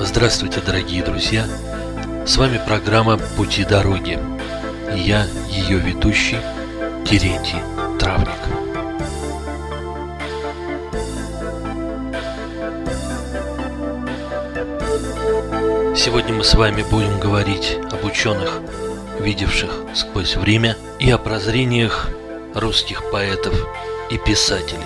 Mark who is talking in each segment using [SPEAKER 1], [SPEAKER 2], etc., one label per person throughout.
[SPEAKER 1] Здравствуйте, дорогие друзья! С вами программа «Пути дороги». И я, ее ведущий, Терентий Травник. Сегодня мы с вами будем говорить об ученых, видевших сквозь время, и о прозрениях русских поэтов и писателей.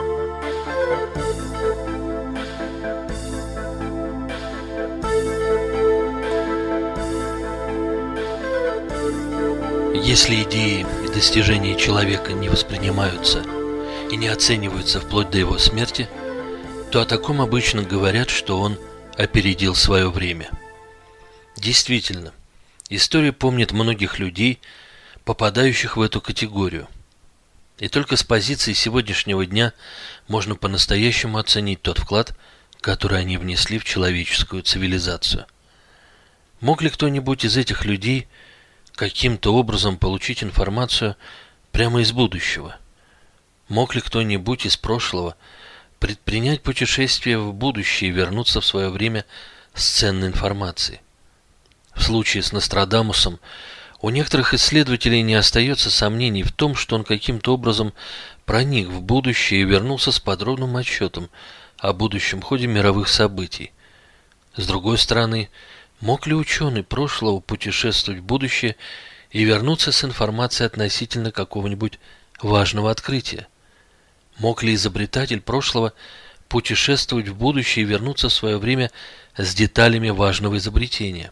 [SPEAKER 1] Если идеи и достижения человека не воспринимаются и не оцениваются вплоть до его смерти, то о таком обычно говорят, что он опередил свое время. Действительно, история помнит многих людей, попадающих в эту категорию. И только с позиции сегодняшнего дня можно по-настоящему оценить тот вклад, который они внесли в человеческую цивилизацию. Мог ли кто-нибудь из этих людей каким-то образом получить информацию прямо из будущего? Мог ли кто-нибудь из прошлого предпринять путешествие в будущее и вернуться в свое время с ценной информацией? В случае с Нострадамусом у некоторых исследователей не остается сомнений в том, что он каким-то образом проник в будущее и вернулся с подробным отчетом о будущем ходе мировых событий. С другой стороны, мог ли ученый прошлого путешествовать в будущее и вернуться с информацией относительно какого-нибудь важного открытия? Мог ли изобретатель прошлого путешествовать в будущее и вернуться в свое время с деталями важного изобретения?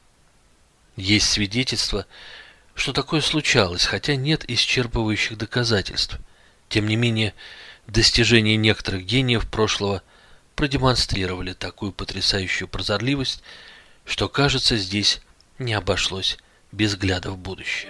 [SPEAKER 1] Есть свидетельства, что такое случалось, хотя нет исчерпывающих доказательств. Тем не менее, достижения некоторых гениев прошлого продемонстрировали такую потрясающую прозорливость, что, кажется, здесь не обошлось без взгляда в будущее.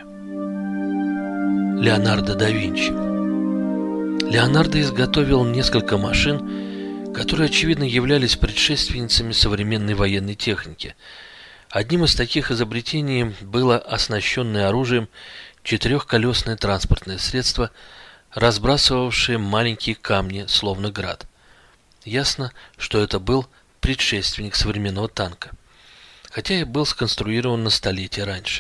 [SPEAKER 1] Леонардо да Винчи. Леонардо изготовил несколько машин, которые, очевидно, являлись предшественницами современной военной техники. Одним из таких изобретений было оснащенное оружием четырехколесное транспортное средство, разбрасывавшее маленькие камни, словно град. Ясно, что это был предшественник современного танка, хотя и был сконструирован на столетие раньше.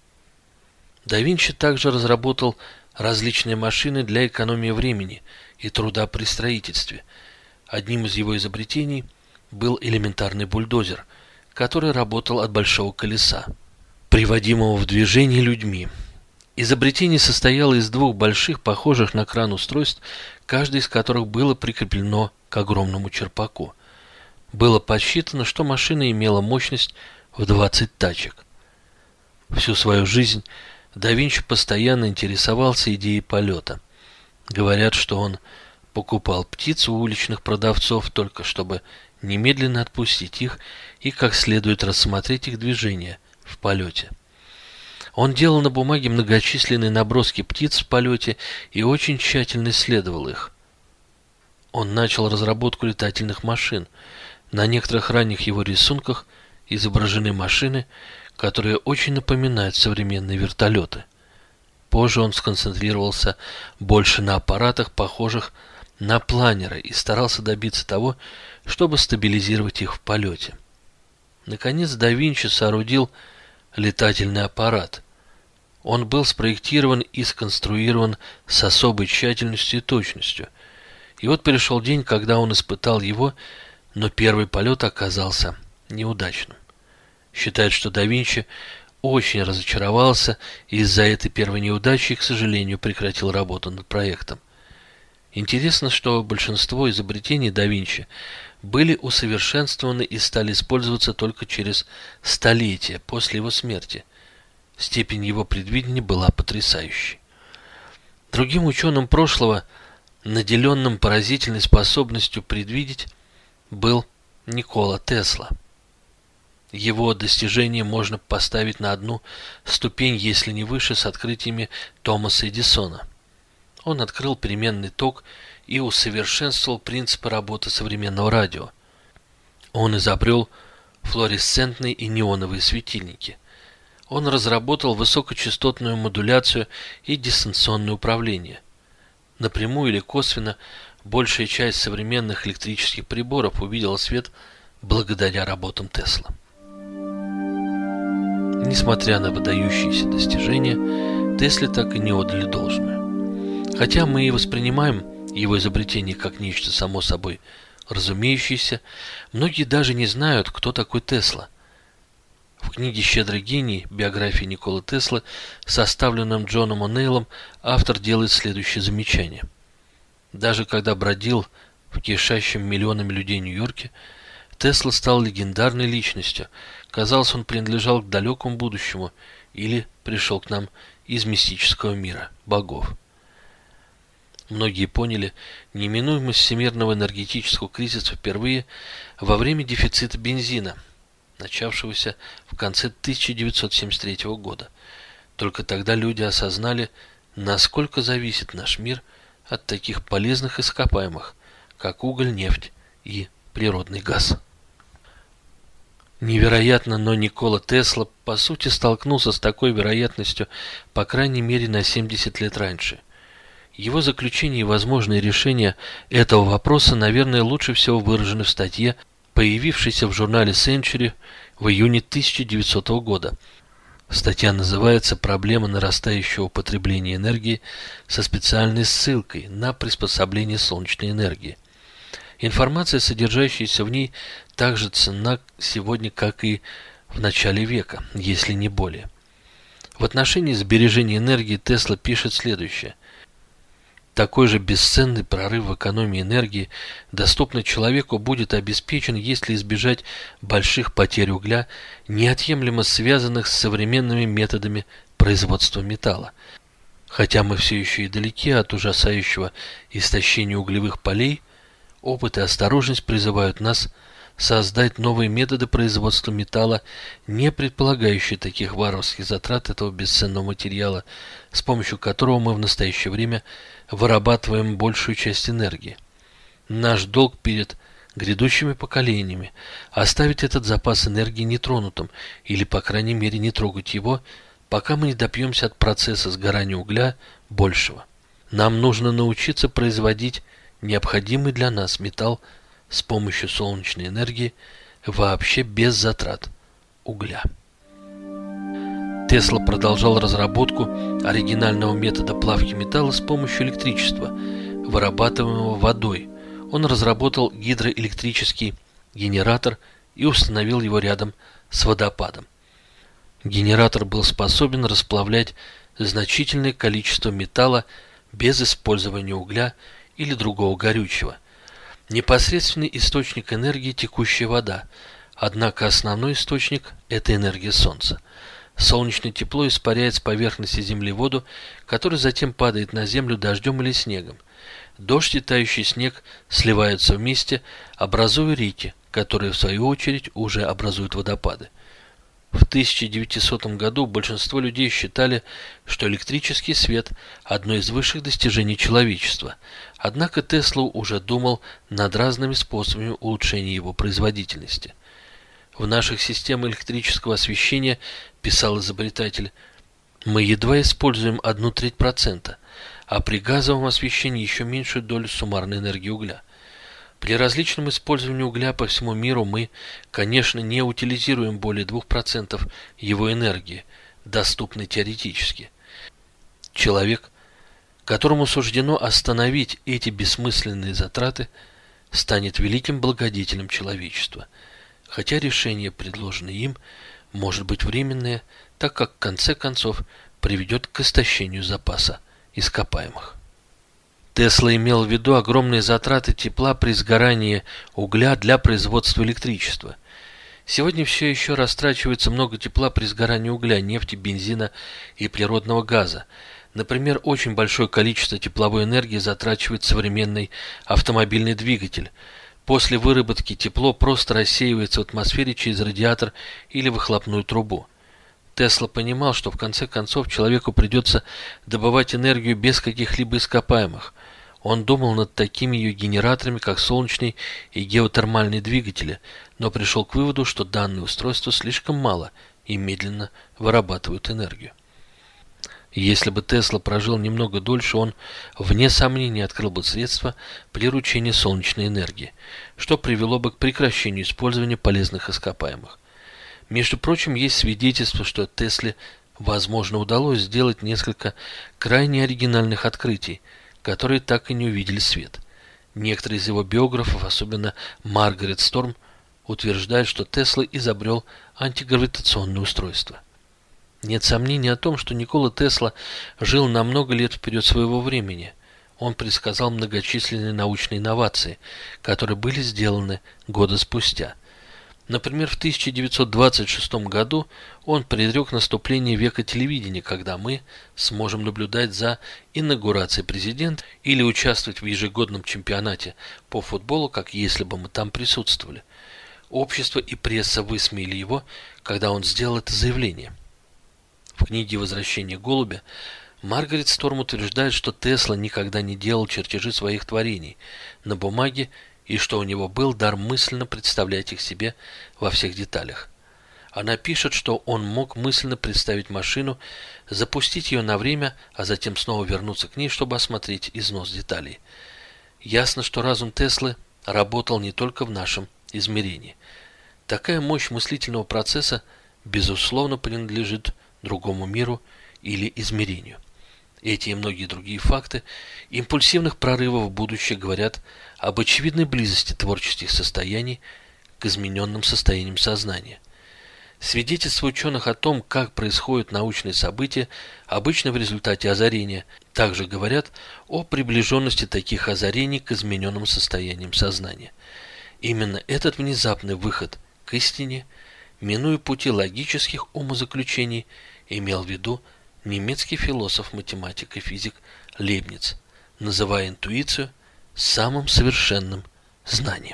[SPEAKER 1] Да Винчи также разработал различные машины для экономии времени и труда при строительстве. Одним из его изобретений был элементарный бульдозер, который работал от большого колеса, приводимого в движение людьми. Изобретение состояло из двух больших, похожих на кран устройств, каждое из которых было прикреплено к огромному черпаку. Было подсчитано, что машина имела мощность в 20 тачек. Всю свою жизнь да Винчи постоянно интересовался идеей полета. Говорят, что он покупал птиц у уличных продавцов только чтобы немедленно отпустить их и как следует рассмотреть их движения в полете. Он делал на бумаге многочисленные наброски птиц в полете и очень тщательно исследовал их. Он начал разработку летательных машин. На некоторых ранних его рисунках изображены машины, которые очень напоминают современные вертолеты. Позже он сконцентрировался больше на аппаратах, похожих на планеры, и старался добиться того, чтобы стабилизировать их в полете. Наконец, да Винчи соорудил летательный аппарат. Он был спроектирован и сконструирован с особой тщательностью и точностью. И вот пришел день, когда он испытал его, но первый полет оказался неудачным. Считают, что да Винчи очень разочаровался и из-за этой первой неудачи, к сожалению, прекратил работу над проектом. Интересно, что большинство изобретений да Винчи были усовершенствованы и стали использоваться только через столетия после его смерти. Степень его предвидения была потрясающей. Другим ученым прошлого, наделенным поразительной способностью предвидеть, был Никола Тесла. Его достижения можно поставить на одну ступень, если не выше, с открытиями Томаса Эдисона. Он открыл переменный ток и усовершенствовал принципы работы современного радио. Он изобрел флуоресцентные и неоновые светильники. Он разработал высокочастотную модуляцию и дистанционное управление. Напрямую или косвенно большая часть современных электрических приборов увидела свет благодаря работам Тесла. Несмотря на выдающиеся достижения, Тесле так и не отдали должное. Хотя мы и воспринимаем его изобретение как нечто само собой разумеющееся, многие даже не знают, кто такой Тесла. В книге «Щедрый гений. Биография Николы Теслы», составленном Джоном О'Нейлом, автор делает следующее замечание. Даже когда бродил в кишащем миллионами людей Нью-Йорке, Тесла стал легендарной личностью. Казалось, он принадлежал к далекому будущему или пришел к нам из мистического мира, богов. Многие поняли неминуемость всемирного энергетического кризиса впервые во время дефицита бензина, начавшегося в конце 1973 года. Только тогда люди осознали, насколько зависит наш мир от таких полезных ископаемых, как уголь, нефть и природный газ. Невероятно, но Никола Тесла по сути столкнулся с такой вероятностью по крайней мере на 70 лет раньше. Его заключение и возможные решения этого вопроса, наверное, лучше всего выражены в статье, появившейся в журнале Century в июне 1900 года. Статья называется «Проблема нарастающего употребления энергии» со специальной ссылкой на приспособление солнечной энергии. Информация, содержащаяся в ней, так же ценна сегодня, как и в начале века, если не более. В отношении сбережения энергии Тесла пишет следующее. Такой же бесценный прорыв в экономии энергии, доступный человеку, будет обеспечен, если избежать больших потерь угля, неотъемлемо связанных с современными методами производства металла. Хотя мы все еще и далеки от ужасающего истощения углевых полей, опыт и осторожность призывают нас создать новые методы производства металла, не предполагающие таких варварских затрат этого бесценного материала, с помощью которого мы в настоящее время вырабатываем большую часть энергии. Наш долг перед грядущими поколениями оставить этот запас энергии нетронутым или, по крайней мере, не трогать его, пока мы не добьемся от процесса сгорания угля большего. Нам нужно научиться производить необходимый для нас металл с помощью солнечной энергии вообще без затрат угля. Тесла продолжал разработку оригинального метода плавки металла с помощью электричества, вырабатываемого водой. Он разработал гидроэлектрический генератор и установил его рядом с водопадом. Генератор был способен расплавлять значительное количество металла без использования угля или другого горючего. Непосредственный источник энергии – текущая вода, однако основной источник – это энергия Солнца. Солнечное тепло испаряет с поверхности Земли воду, которая затем падает на Землю дождем или снегом. Дождь и тающий снег сливаются вместе, образуя реки, которые в свою очередь уже образуют водопады. В 1900 году большинство людей считали, что электрический свет – одно из высших достижений человечества. Однако Тесла уже думал над разными способами улучшения его производительности. В наших системах электрического освещения, писал изобретатель, мы едва используем 1/3%, а при газовом освещении еще меньшую долю суммарной энергии угля. При различном использовании угля по всему миру мы, конечно, не утилизируем более 2% его энергии, доступной теоретически. Человек, которому суждено остановить эти бессмысленные затраты, станет великим благодетелем человечества, хотя решение, предложенное им, может быть временное, так как в конце концов приведет к истощению запаса ископаемых. Тесла имел в виду огромные затраты тепла при сгорании угля для производства электричества. Сегодня все еще растрачивается много тепла при сгорании угля, нефти, бензина и природного газа. Например, очень большое количество тепловой энергии затрачивает современный автомобильный двигатель. После выработки тепло просто рассеивается в атмосфере через радиатор или выхлопную трубу. Тесла понимал, что в конце концов человеку придется добывать энергию без каких-либо ископаемых. Он думал над такими ее генераторами, как солнечные и геотермальные двигатели, но пришел к выводу, что данные устройства слишком мало и медленно вырабатывают энергию. Если бы Тесла прожил немного дольше, он, вне сомнения, открыл бы средства приручения солнечной энергии, что привело бы к прекращению использования полезных ископаемых. Между прочим, есть свидетельство, что Тесле, возможно, удалось сделать несколько крайне оригинальных открытий, которые так и не увидели свет. Некоторые из его биографов, особенно Маргарет Сторм, утверждают, что Тесла изобрел антигравитационное устройство. Нет сомнений о том, что Никола Тесла жил на много лет вперед своего времени. Он предсказал многочисленные научные инновации, которые были сделаны годы спустя. Например, в 1926 году он предрек наступление века телевидения, когда мы сможем наблюдать за инаугурацией президента или участвовать в ежегодном чемпионате по футболу, как если бы мы там присутствовали. Общество и пресса высмеяли его, когда он сделал это заявление. В книге «Возвращение голубя» Маргарет Сторм утверждает, что Тесла никогда не делал чертежи своих творений на бумаге и что у него был дар мысленно представлять их себе во всех деталях. Она пишет, что он мог мысленно представить машину, запустить ее на время, а затем снова вернуться к ней, чтобы осмотреть износ деталей. Ясно, что разум Теслы работал не только в нашем измерении. Такая мощь мыслительного процесса, безусловно, принадлежит другому миру или измерению. Эти и многие другие факты импульсивных прорывов в будущее говорят об очевидной близости творческих состояний к измененным состояниям сознания. Свидетельства ученых о том, как происходят научные события, обычно в результате озарения, также говорят о приближенности таких озарений к измененным состояниям сознания. Именно этот внезапный выход к истине, минуя пути логических умозаключений, имел в виду немецкий философ, математик и физик Лейбниц, называя интуицию самым совершенным знанием.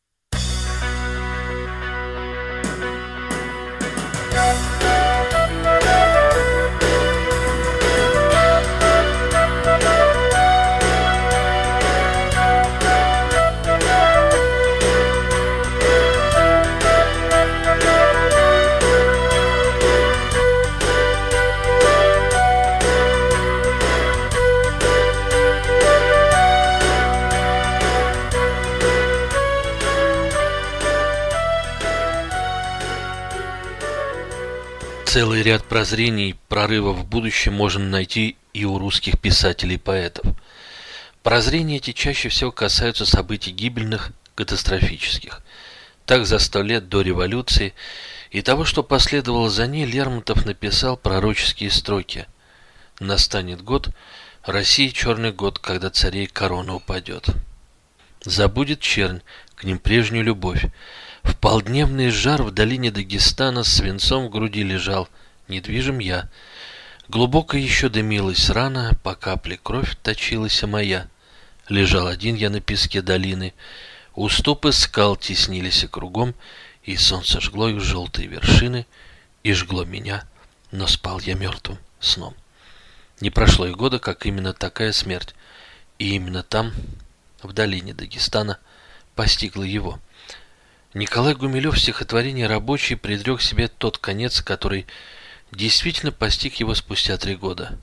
[SPEAKER 1] Целый ряд прозрений, прорывов в будущее можно найти и у русских писателей и поэтов. Прозрения эти чаще всего касаются событий гибельных, катастрофических. Так, за 100 лет до революции и того, что последовало за ней, Лермонтов написал пророческие строки: «Настанет год, России черный год, когда царей корона упадет. Забудет чернь к ним прежнюю любовь. В полдневный жар в долине Дагестана свинцом в груди лежал, недвижим я. Глубоко еще дымилась рана, по капле кровь точилась моя. Лежал один я на песке долины, уступы скал теснились кругом, и солнце жгло их желтые вершины, и жгло меня, но спал я мертвым сном». Не прошло и года, как именно такая смерть, и именно там, в долине Дагестана, постигла его. Николай Гумилев в стихотворении «Рабочий» предрек себе тот конец, который действительно постиг его спустя 3 года.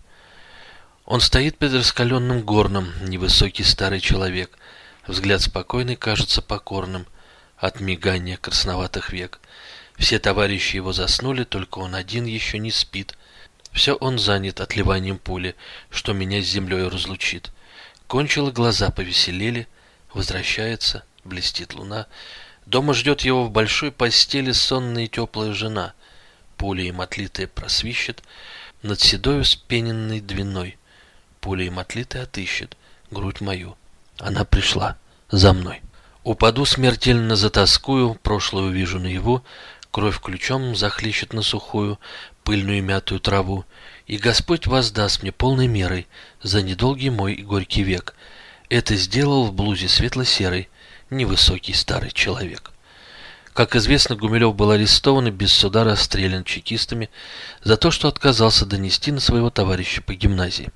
[SPEAKER 1] Он стоит перед раскаленным горном, невысокий старый человек, взгляд спокойный кажется покорным от мигания красноватых век. Все товарищи его заснули, только он один еще не спит. Все он занят отливанием пули, что меня с землей разлучит. Кончило, глаза повеселели, возвращается, блестит луна. Дома ждет его в большой постели сонная и теплая жена. Пуля им отлитая просвищет над седою спененной двиной. Пуля им отлитая отыщет грудь мою. Она пришла за мной. Упаду смертельно затоскую, прошлое увижу наяву, кровь ключом захлещет на сухую, пыльную и мятую траву, и Господь воздаст мне полной мерой за недолгий мой и горький век. Это сделал в блузе светло-серой невысокий старый человек. Как известно, Гумилев был арестован и без суда расстрелян чекистами за то, что отказался донести на своего товарища по гимназии.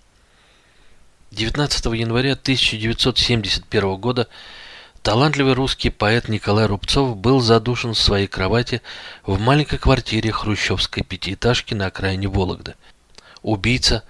[SPEAKER 1] 19 января 1971 года талантливый русский поэт Николай Рубцов был задушен в своей кровати в маленькой квартире хрущевской пятиэтажки на окраине Вологды. Убийца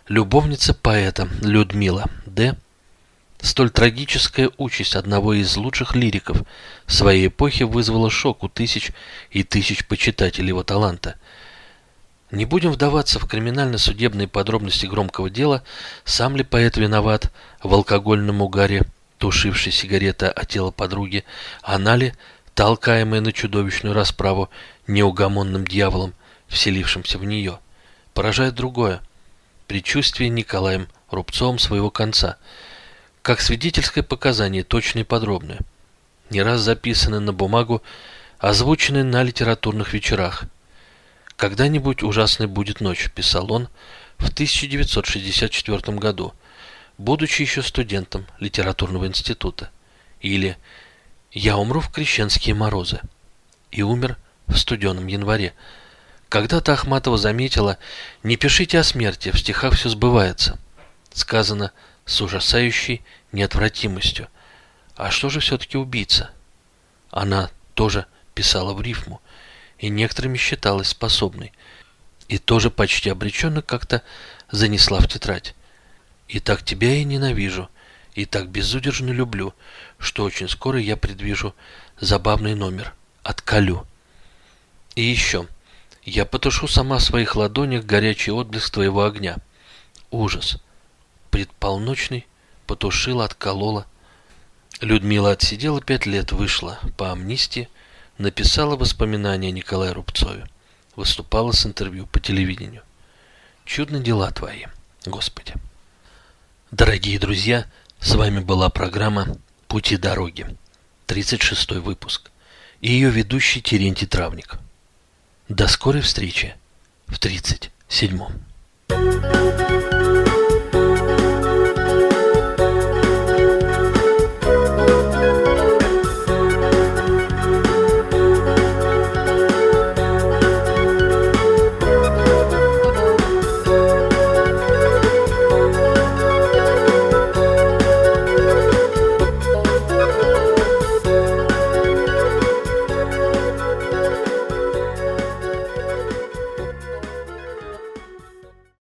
[SPEAKER 1] Любовница поэта Людмила Д. Столь трагическая участь одного из лучших лириков своей эпохи вызвала шок у тысяч и тысяч почитателей его таланта. Не будем вдаваться в криминально-судебные подробности громкого дела, сам ли поэт виноват в алкогольном угаре, тушившей сигарета о тело подруги, она ли, толкаемая на чудовищную расправу неугомонным дьяволом, вселившимся в нее. Поражает другое – предчувствие Николаем Рубцовым своего конца, как свидетельское показание, точное и подробное, не раз записанное на бумагу, озвученное на литературных вечерах. «Когда-нибудь ужасной будет ночь», – писал он в 1964 году, будучи еще студентом литературного института. Или «Я умру в крещенские морозы» и умер в студеном январе. Когда-то Ахматова заметила: «Не пишите о смерти, в стихах все сбывается». Сказано с ужасающей неотвратимостью. А что же все-таки убийца? Она тоже писала в рифму, и некоторыми считалась способной, и тоже почти обреченно как-то занесла в тетрадь. «И так тебя я ненавижу, и так безудержно люблю, что очень скоро я предвижу забавный номер от Калю. И еще, я потушу сама в своих ладонях горячий отблеск твоего огня. Ужас! Предполночный потушила, отколола». Людмила отсидела 5 лет, вышла по амнистии, написала воспоминания о Николае Рубцове, выступала с интервью по телевидению. Чудны дела твои, Господи. Дорогие друзья, с вами была программа «Пути дороги», 36-й выпуск, и ее ведущий Терентий Травник. До скорой встречи в 37-м.